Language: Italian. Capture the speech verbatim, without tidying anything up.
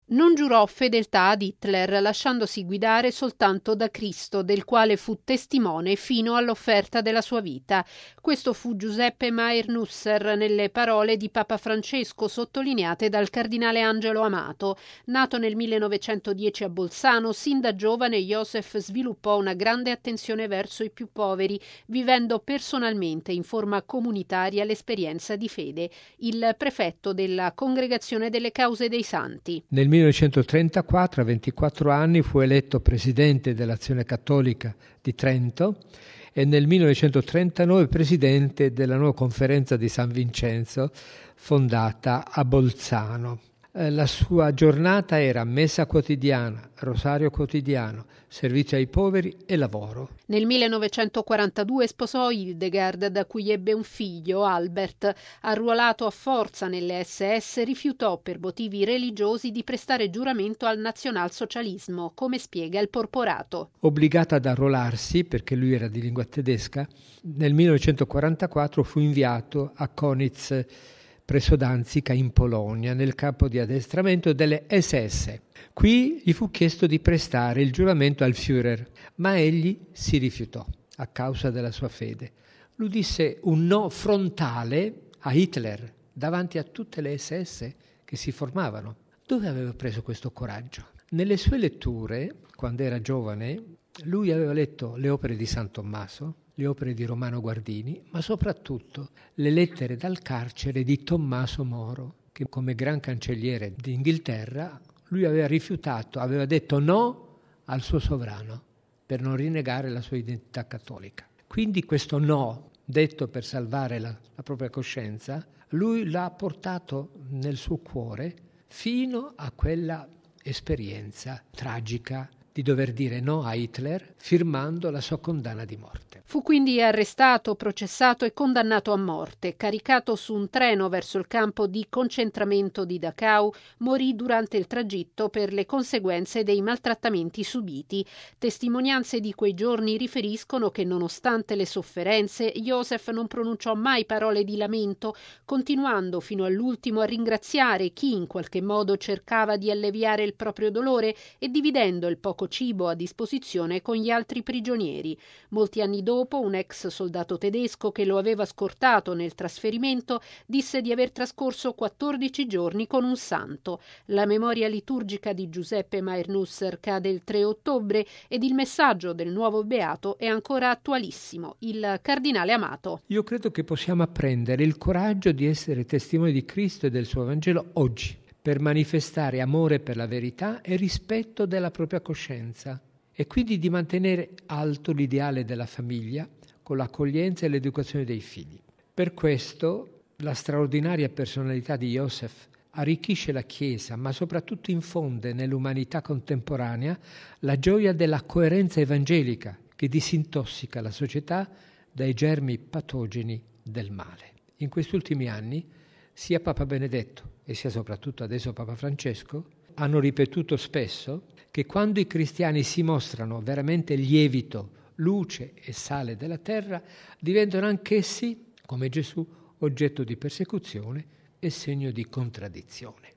Non giurò fedeltà ad Hitler, lasciandosi guidare soltanto da Cristo, del quale fu testimone fino all'offerta della sua vita. Questo fu Giuseppe Mayer-Nusser nelle parole di Papa Francesco sottolineate dal cardinale Angelo Amato. Nato nel millenovecentodieci a Bolzano, sin da giovane Joseph sviluppò una grande attenzione verso i più poveri, vivendo personalmente in forma comunitaria l'esperienza di fede. Il prefetto della Congregazione delle Cause dei Santi. Nel millenovecentotrentaquattro, a ventiquattro anni, fu eletto presidente dell'Azione Cattolica di Trento e nel millenovecentotrentanove presidente della nuova conferenza di San Vincenzo, fondata a Bolzano. La sua giornata era messa quotidiana, rosario quotidiano, servizio ai poveri e lavoro. Nel millenovecentoquarantadue sposò Hildegard, da cui ebbe un figlio, Albert. Arruolato a forza nelle esse esse, rifiutò per motivi religiosi di prestare giuramento al nazionalsocialismo, come spiega il Porporato. Obbligato ad arruolarsi, perché lui era di lingua tedesca, nel millenovecentoquarantaquattro fu inviato a Konitz, presso Danzica in Polonia, nel campo di addestramento delle esse esse. Qui gli fu chiesto di prestare il giuramento al Führer, ma egli si rifiutò a causa della sua fede. Lui disse un no frontale a Hitler davanti a tutte le esse esse che si formavano. Dove aveva preso questo coraggio? Nelle sue letture, quando era giovane, lui aveva letto le opere di San Tommaso, le opere di Romano Guardini, ma soprattutto le lettere dal carcere di Tommaso Moro, che come gran cancelliere d'Inghilterra lui aveva rifiutato, aveva detto no al suo sovrano per non rinnegare la sua identità cattolica. Quindi questo no, detto per salvare la, la propria coscienza, lui l'ha portato nel suo cuore fino a quella esperienza tragica di dover dire no a Hitler, firmando la sua condanna di morte. Fu quindi arrestato, processato e condannato a morte. Caricato su un treno verso il campo di concentramento di Dachau, morì durante il tragitto per le conseguenze dei maltrattamenti subiti. Testimonianze di quei giorni riferiscono che, nonostante le sofferenze, Joseph non pronunciò mai parole di lamento, continuando fino all'ultimo a ringraziare chi in qualche modo cercava di alleviare il proprio dolore e dividendo il poco cibo a disposizione con gli altri prigionieri. Molti anni dopo, un ex soldato tedesco che lo aveva scortato nel trasferimento disse di aver trascorso quattordici giorni con un santo. La memoria liturgica di Giuseppe Mayer-Nusser cade il tre ottobre ed il messaggio del nuovo beato è ancora attualissimo. Il cardinale Amato. Io credo che possiamo apprendere il coraggio di essere testimoni di Cristo e del suo Vangelo oggi, per manifestare amore per la verità e rispetto della propria coscienza, e quindi di mantenere alto l'ideale della famiglia con l'accoglienza e l'educazione dei figli. Per questo la straordinaria personalità di Joseph arricchisce la Chiesa, ma soprattutto infonde nell'umanità contemporanea la gioia della coerenza evangelica che disintossica la società dai germi patogeni del male. In questi ultimi anni sia Papa Benedetto e sia soprattutto adesso Papa Francesco hanno ripetuto spesso che quando i cristiani si mostrano veramente lievito, luce e sale della terra, diventano anch'essi, come Gesù, oggetto di persecuzione e segno di contraddizione.